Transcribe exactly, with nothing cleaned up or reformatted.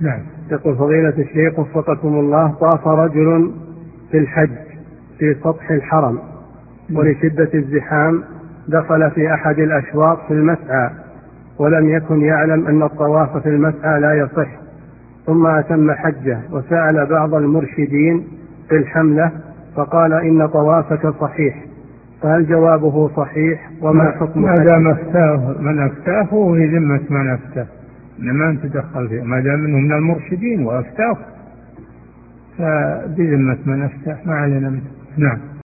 نعم. يقول فضيلة الشيخ وفقكم الله، طاف رجل في الحج في سطح الحرم ولشدة الزحام دخل في أحد الأشواط في المسعى ولم يكن يعلم أن الطواف في المسعى لا يصح، ثم أتم حجه وسأل بعض المرشدين في الحملة فقال إن طوافك صحيح، فهل جوابه صحيح وما حكم ما دام أفتاه من أفتاه هو في ذمة من أفتاه، ما أنت تدخل فيه، ما دام منه من المرشدين وأفتاه فبذمة من أفتاه ما علينا منه. نعم.